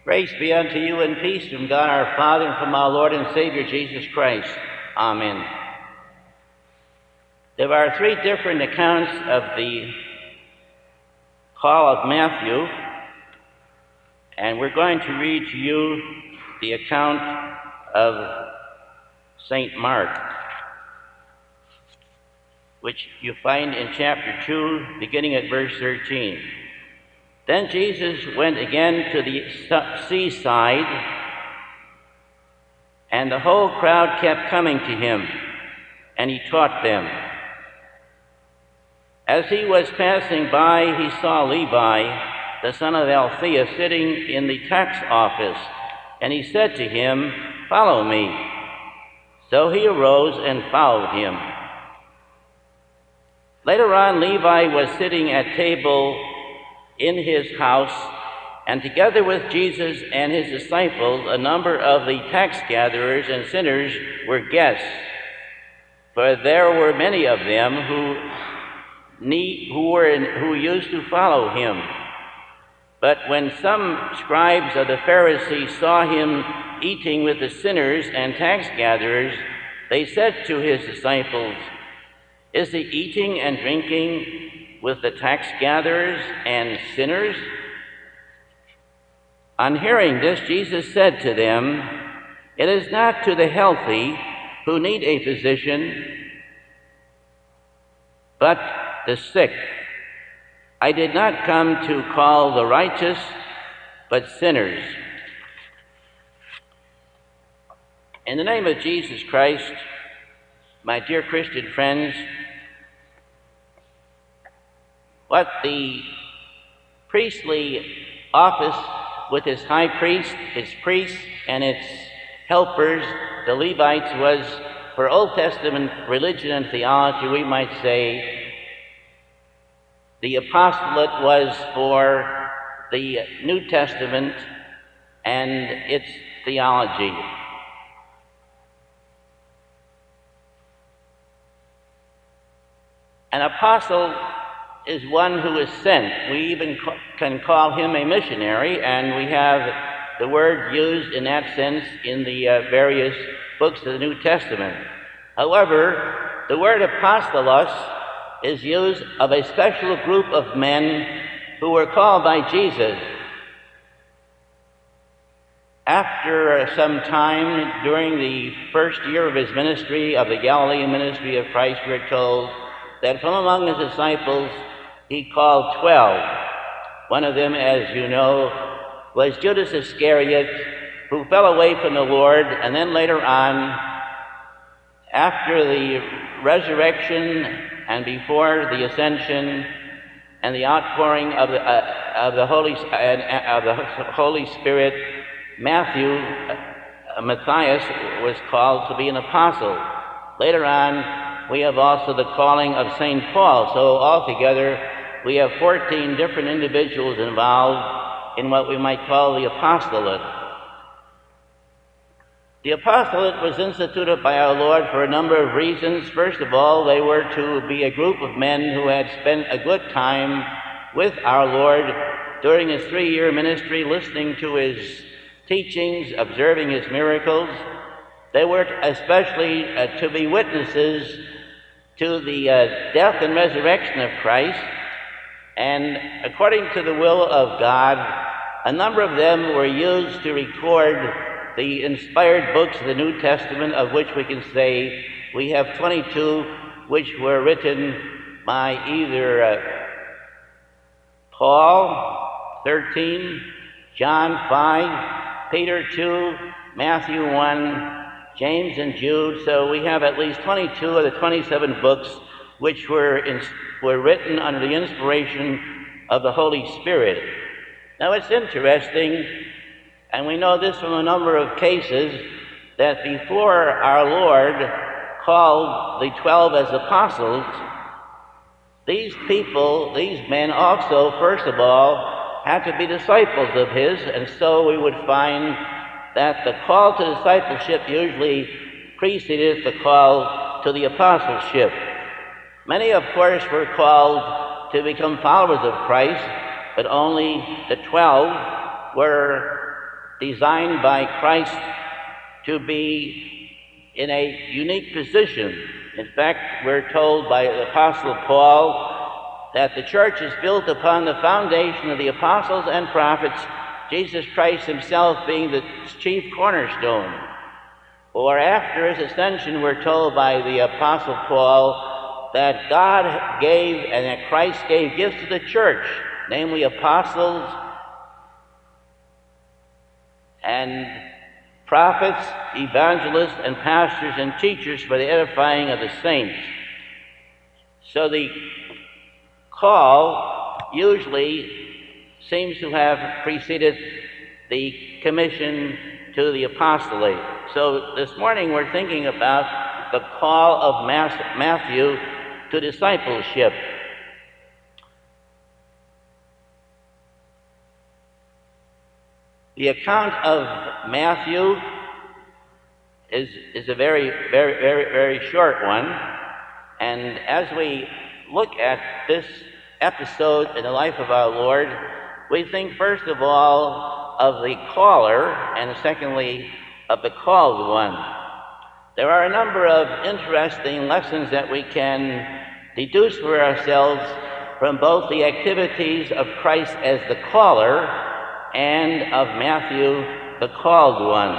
Grace be unto you and peace from God our Father and from our Lord and Savior Jesus Christ. Amen. There are three different accounts of the call of Matthew, and we're going to read to you the account of St. Mark, which you find in chapter 2, beginning at verse 13. Then Jesus went again to the seaside, and the whole crowd kept coming to him, and he taught them. As he was passing by, he saw Levi, the son of Alphaeus, sitting in the tax office, and he said to him, "Follow me." So he arose and followed him. Later on, Levi was sitting at table in his house, and together with Jesus and his disciples, a number of the tax gatherers and sinners were guests, for there were many of them who used to follow him. But when some scribes of the Pharisees saw him eating with the sinners and tax gatherers, they said to his disciples, "Is he eating and drinking with the tax gatherers and sinners?" On hearing this, Jesus said to them, "It is not to the healthy who need a physician, but the sick. I did not come to call the righteous, but sinners." In the name of Jesus Christ, my dear Christian friends, what the priestly office with its high priest, its priests, and its helpers, the Levites, was for Old Testament religion and theology, we might say, the apostolate was for the New Testament and its theology. An apostle is one who is sent. We even can call him a missionary, and we have the word used in that sense in the various books of the New Testament. However, the word apostolos is used of a special group of men who were called by Jesus. After some time during the first year of his ministry, of the Galilean ministry of Christ, we're told that from among his disciples he called 12. One of them, as you know, was Judas Iscariot, who fell away from the Lord, and then later on, after the resurrection and before the ascension and the outpouring of the Holy Spirit, Matthias was called to be an apostle. Later on, we have also the calling of St. Paul. So altogether, we have 14 different individuals involved in what we might call the apostolate. The apostolate was instituted by our Lord for a number of reasons. First of all, they were to be a group of men who had spent a good time with our Lord during his 3-year ministry, listening to his teachings, observing his miracles. They were especially to be witnesses to the death and resurrection of Christ, and according to the will of God, a number of them were used to record the inspired books of the New Testament, of which we can say we have 22 which were written by either Paul, 13, John 5, Peter 2, Matthew 1, James and Jude. So we have at least 22 of the 27 books which were written under the inspiration of the Holy Spirit. Now it's interesting, and we know this from a number of cases, that before our Lord called the 12 as apostles, these people, these men also, first of all, had to be disciples of his, and so we would find that the call to discipleship usually preceded the call to the apostleship. Many, of course, were called to become followers of Christ, but only the 12 were designed by Christ to be in a unique position. In fact, we're told by the Apostle Paul that the church is built upon the foundation of the apostles and prophets, Jesus Christ himself being the chief cornerstone. Or after his ascension, we're told by the Apostle Paul that God gave and that Christ gave gifts to the church, namely apostles and prophets, evangelists, and pastors and teachers for the edifying of the saints. So the call usually seems to have preceded the commission to the apostolate. So this morning we're thinking about the call of Matthew to discipleship. The account of Matthew is a very short one, and as we look at this episode in the life of our Lord, we think first of all of the caller and secondly of the called one. There are a number of interesting lessons that we can deduce for ourselves from both the activities of Christ as the caller and of Matthew, the called one.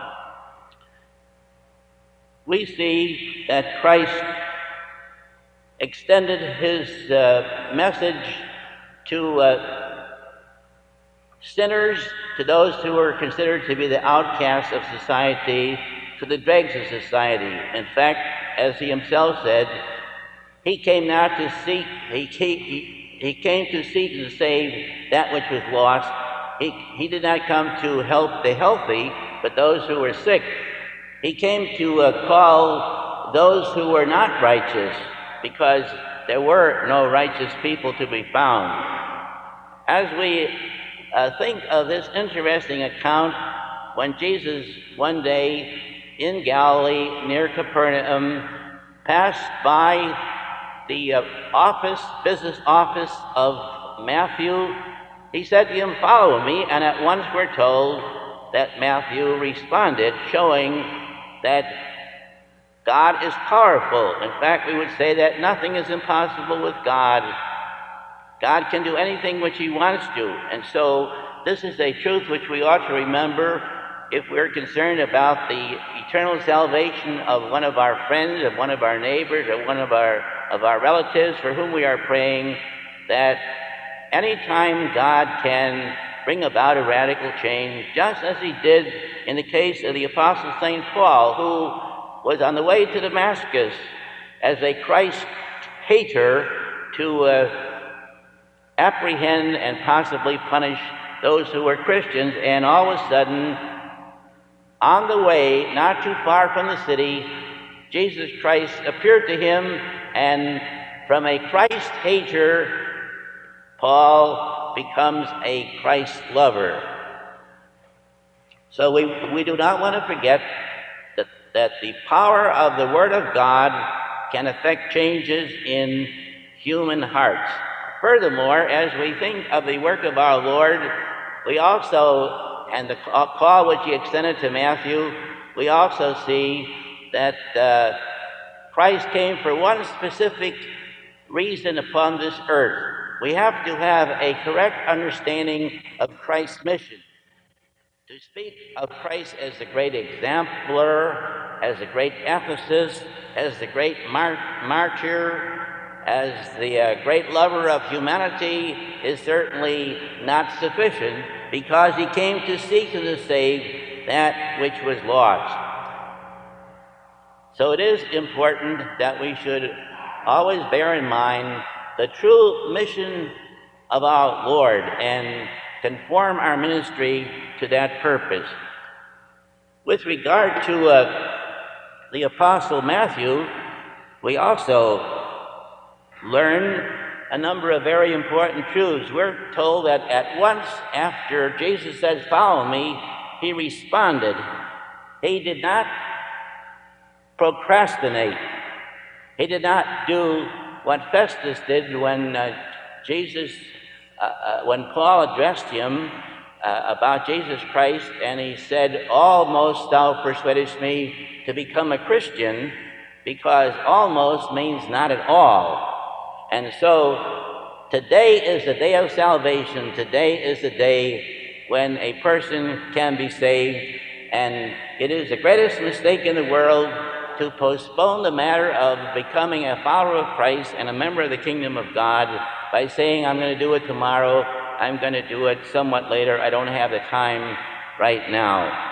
We see that Christ extended his message to sinners, to those who were considered to be the outcasts of society, to the dregs of society. In fact, as he himself said, he came not to seek, he came to seek and save that which was lost. He did not come to help the healthy, but those who were sick. He came to call those who were not righteous, because there were no righteous people to be found. As we think of this interesting account, when Jesus one day in Galilee near Capernaum passed by the business office of Matthew, he said to him, "Follow me," and at once we're told that Matthew responded, showing that God is powerful. In fact, we would say that nothing is impossible with God. God can do anything which he wants to. And so this is a truth which we ought to remember if we're concerned about the eternal salvation of one of our friends, of one of our neighbors, of one of our relatives for whom we are praying, that anytime God can bring about a radical change, just as he did in the case of the Apostle St. Paul, who was on the way to Damascus as a Christ hater to apprehend and possibly punish those who were Christians, and all of a sudden, on the way, not too far from the city, Jesus Christ appeared to him, and from a Christ hater, Paul becomes a Christ lover. So we do not want to forget that the power of the Word of God can affect changes in human hearts. Furthermore, as we think of the work of our Lord, we also, and the call which he extended to Matthew, we also see that Christ came for one specific reason upon this earth. We have to have a correct understanding of Christ's mission. To speak of Christ as the great exemplar, as the great ethicist, as the great martyr, as the great lover of humanity is certainly not sufficient, because he came to seek and to save that which was lost. So it is important that we should always bear in mind the true mission of our Lord and conform our ministry to that purpose. With regard to the Apostle Matthew, we also learn a number of very important truths. We're told that at once after Jesus says, "Follow me," he responded. He did not procrastinate. He did not do what Festus did when when Paul addressed him about Jesus Christ, and he said, "Almost thou persuadest me to become a Christian," because almost means not at all. And so today is the day of salvation. Today is the day when a person can be saved, and it is the greatest mistake in the world to postpone the matter of becoming a follower of Christ and a member of the kingdom of God by saying, "I'm going to do it tomorrow, I'm going to do it somewhat later, I don't have the time right now."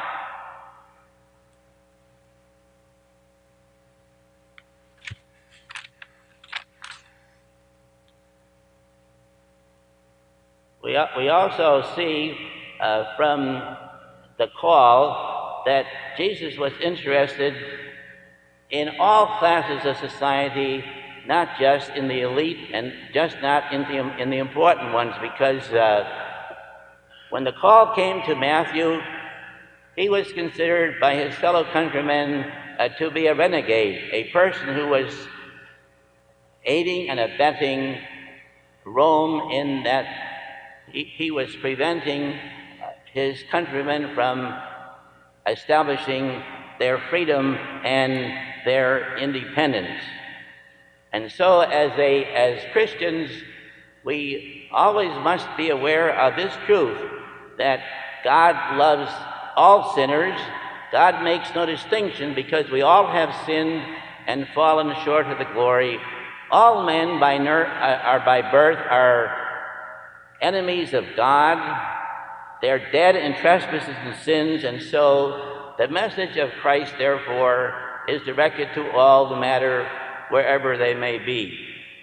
We also see from the call that Jesus was interested in all classes of society, not just in the elite and just not in the important ones, because when the call came to Matthew, he was considered by his fellow countrymen to be a renegade, a person who was aiding and abetting Rome in that he was preventing his countrymen from establishing their freedom and their independence. And so as Christians, we always must be aware of this truth, that God loves all sinners. God makes no distinction, because we all have sinned and fallen short of the glory. All men are by birth are enemies of God. They're dead in trespasses and sins, and so the message of Christ, therefore, is directed to all, no matter wherever they may be.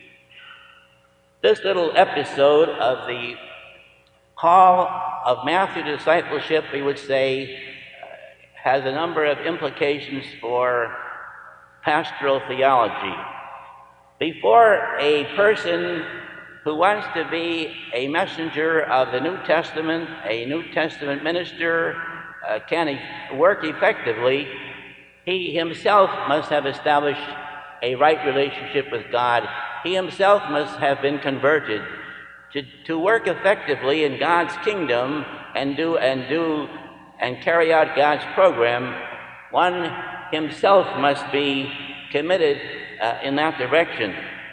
This little episode of the call of Matthew to discipleship, we would say, has a number of implications for pastoral theology. Before a person who wants to be a messenger of the New Testament, a New Testament minister, can work effectively, he himself must have established a right relationship with God. He himself must have been converted. To work effectively in God's kingdom and carry out God's program, one himself must be committed in that direction.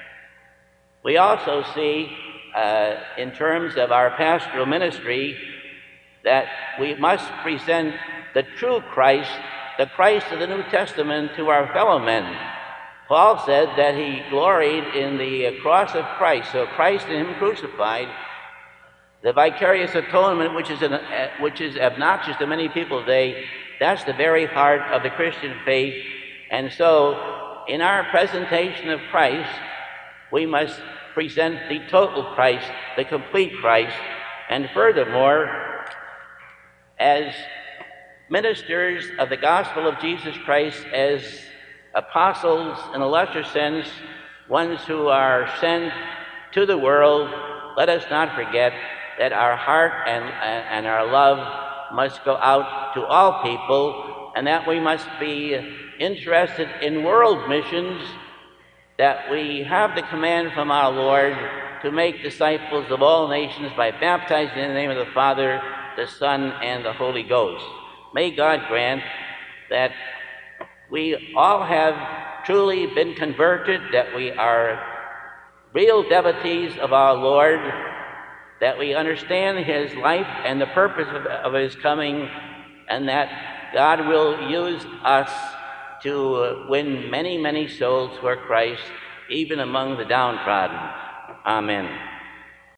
We also see, in terms of our pastoral ministry, that we must present the true Christ, the Christ of the New Testament, to our fellow men. Paul said that he gloried in the cross of Christ, so Christ and him crucified, the vicarious atonement, which is obnoxious to many people today. That's the very heart of the Christian faith. And so in our presentation of Christ, we must present the total Christ, the complete Christ. And furthermore, as ministers of the gospel of Jesus Christ, as apostles in a lesser sense, ones who are sent to the world, let us not forget that our heart and our love must go out to all people, and that we must be interested in world missions, that we have the command from our Lord to make disciples of all nations by baptizing in the name of the Father, the Son, and the Holy Ghost. May God grant that we all have truly been converted, that we are real devotees of our Lord, that we understand his life and the purpose of his coming, and that God will use us to win many, many souls for Christ, even among the downtrodden. Amen.